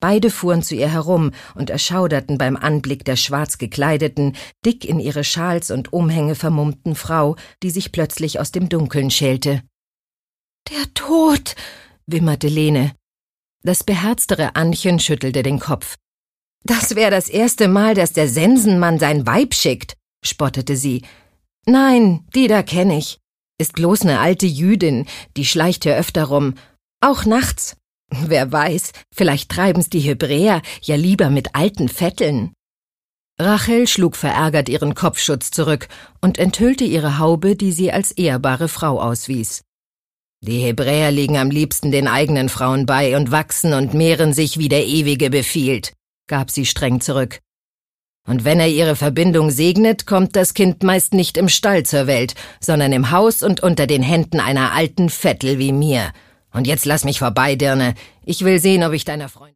Beide fuhren zu ihr herum und erschauderten beim Anblick der schwarz gekleideten, dick in ihre Schals und Umhänge vermummten Frau, die sich plötzlich aus dem Dunkeln schälte. »Der Tod«, wimmerte Lene. Das beherztere Annchen schüttelte den Kopf. »Das wäre das erste Mal, dass der Sensenmann sein Weib schickt«, spottete sie. »Nein, die da kenn ich. Ist bloß ne alte Jüdin, die schleicht hier öfter rum. Auch nachts. Wer weiß, vielleicht treiben's die Hebräer ja lieber mit alten Vetteln.« Rachel schlug verärgert ihren Kopfschutz zurück und enthüllte ihre Haube, die sie als ehrbare Frau auswies. »Die Hebräer liegen am liebsten den eigenen Frauen bei und wachsen und mehren sich, wie der Ewige befiehlt«, gab sie streng zurück. »Und wenn er ihre Verbindung segnet, kommt das Kind meist nicht im Stall zur Welt, sondern im Haus und unter den Händen einer alten Vettel wie mir. Und jetzt lass mich vorbei, Dirne. Ich will sehen, ob ich deiner Freundin